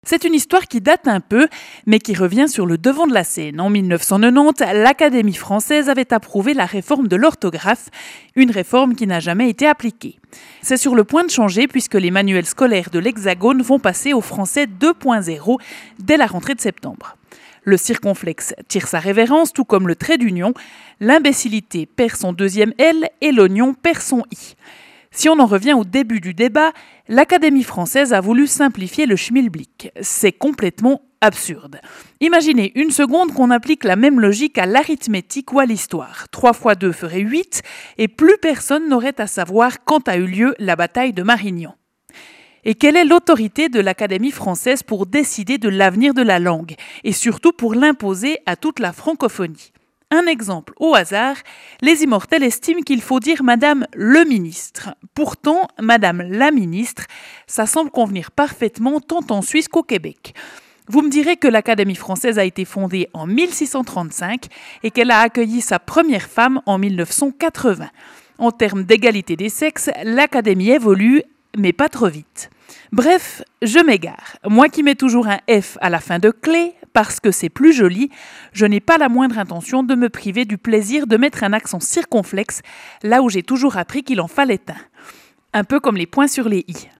C'est une histoire qui date un peu, mais qui revient sur le devant de la scène. En 1990, l'Académie française avait approuvé la réforme de l'orthographe, une réforme qui n'a jamais été appliquée. C'est sur le point de changer puisque les manuels scolaires de l'Hexagone vont passer au français 2.0 dès la rentrée de septembre. Le circonflexe tire sa révérence, tout comme le trait d'union. L'imbécilité perd son deuxième L et l'oignon perd son I. Si on en revient au début du débat, l'Académie française a voulu simplifier le schmilblick. C'est complètement absurde. Imaginez une seconde qu'on applique la même logique à l'arithmétique ou à l'histoire. 3 fois 2 ferait 8 et plus personne n'aurait à savoir quand a eu lieu la bataille de Marignan. Et quelle est l'autorité de l'Académie française pour décider de l'avenir de la langue et surtout pour l'imposer à toute la francophonie ? Un exemple au hasard, les immortels estiment qu'il faut dire Madame le ministre. Pourtant, Madame la ministre, ça semble convenir parfaitement tant en Suisse qu'au Québec. Vous me direz que l'Académie française a été fondée en 1635 et qu'elle a accueilli sa première femme en 1980. En termes d'égalité des sexes, l'Académie évolue, mais pas trop vite. Bref, je m'égare. Moi qui mets toujours un F à la fin de clé, parce que c'est plus joli, je n'ai pas la moindre intention de me priver du plaisir de mettre un accent circonflexe, là où j'ai toujours appris qu'il en fallait un. Un peu comme les points sur les i.